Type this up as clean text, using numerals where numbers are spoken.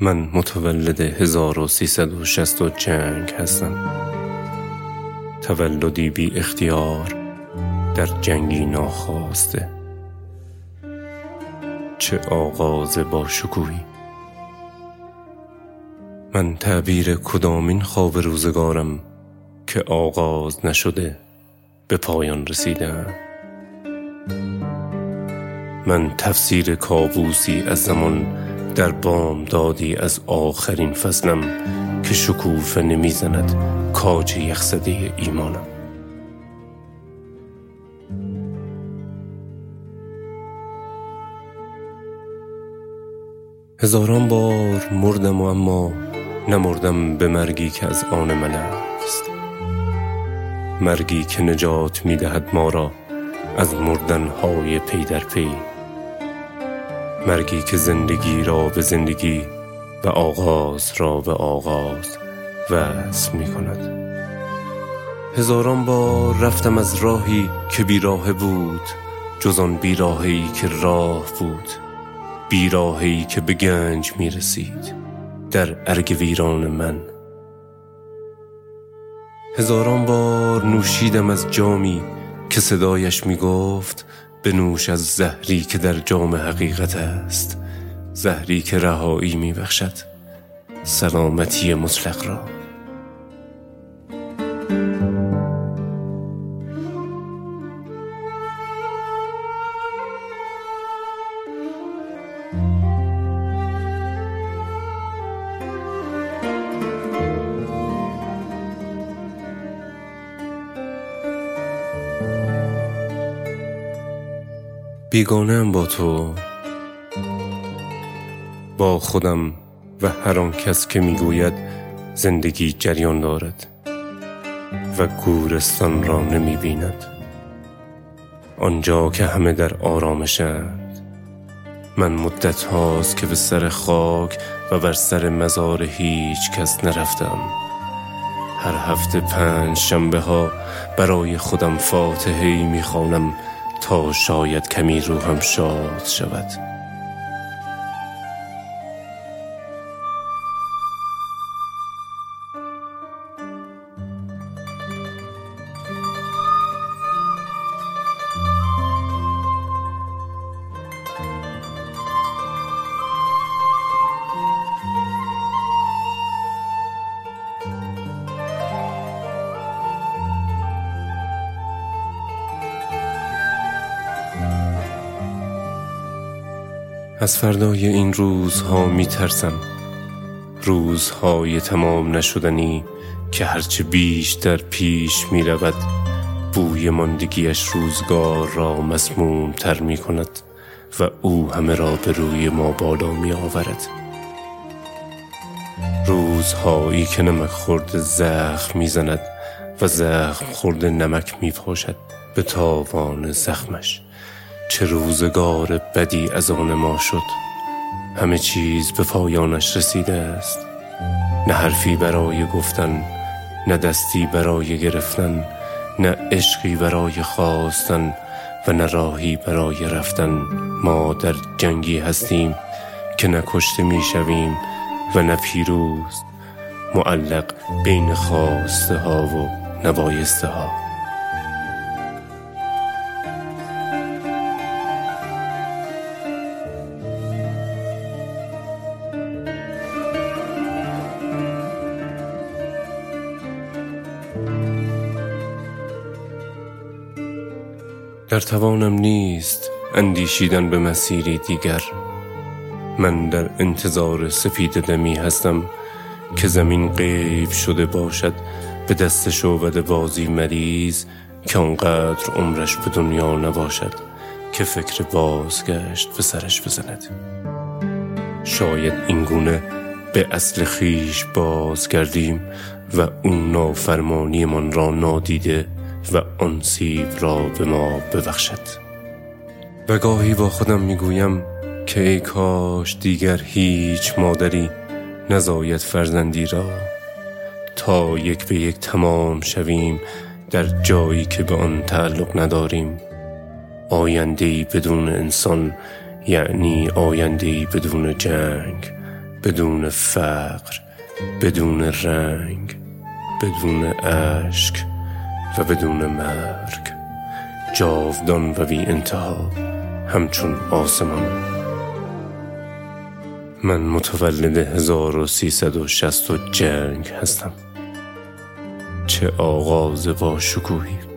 من متولد 1360 جنگ هستم، تولدی بی اختیار در جنگی ناخواسته. چه آغاز با شکوهی! من تعبیر کدامین خواب روزگارم که آغاز نشده به پایان رسیدم. من تفسیر کابوسی از زمان در بام دادی از آخرین فصلم که شکوفه نمیزند کاج یخزده ایمانم. هزاران بار مردم و اما نمردم به مرگی که از آن من است، مرگی که نجات میدهد ما را از مردنهای پی در پی، مرگی که زندگی را به زندگی و آغاز را به آغاز وصل می کند. هزاران بار رفتم از راهی که بیراه بود، جز آن بیراهی که راه بود، بیراهی که به گنج می رسید در ارگ ویران من. هزاران بار نوشیدم از جامی که صدایش می گفت بنوش از زهری که در جام حقیقت است، زهری که رهایی می بخشد سلامتی مطلق را. بیگانه‌ام با تو، با خودم و هر آن کس که میگوید زندگی جریان دارد و گورستان را نمی بیند. آنجا که همه در آرامشند، من مدت هاست که به سر خاک و بر سر مزار هیچ کس نرفتم. هر هفته 5 شنبه ها برای خودم فاتحه‌ای میخوانم تا شاید کمی روحم شاد شود. از فردای این روزها می ترسم، روزهای تمام نشدنی که هرچه بیشتر پیش می رود بوی ماندگیش روزگار را مسموم تر می کند و او همه را به روی ما بالا می آورد. روزهایی که نمک خورد زخم می زند و زخم خورد نمک می پاشد به تاوان زخمش. چه روزگار بدی از آن ما شد. همه چیز به پایانش رسیده است، نه حرفی برای گفتن، نه دستی برای گرفتن، نه عشقی برای خواستن و نه راهی برای رفتن. ما در جنگی هستیم که نه کشته می شویم و نه پیروز، معلق بین خواسته ها و نبایسته ها. در توانم نیست اندیشیدن به مسیری دیگر. من در انتظار سپید دمی هستم که زمین غیب شده باشد به دست شعبده بازی مریض که آنقدر عمرش به دنیا نباشد که فکر بازگشت به سرش بزند. شاید اینگونه به اصل خیش بازگردیم و اون نافرمانی من را نادیده و آن سیب را به ما ببخشد. و گاهی با خودم میگویم که ای کاش دیگر هیچ مادری نزاید فرزندی را، تا یک به یک تمام شویم در جایی که به آن تعلق نداریم. آینده‌ای بدون انسان یعنی آینده‌ای بدون جنگ، بدون فقر، بدون رنگ، بدون اشک و بدون مرگ، جاودان و بی انتها همچون آسمان. من متولد 1360 جنگ هستم. چه آغاز با شکوهی!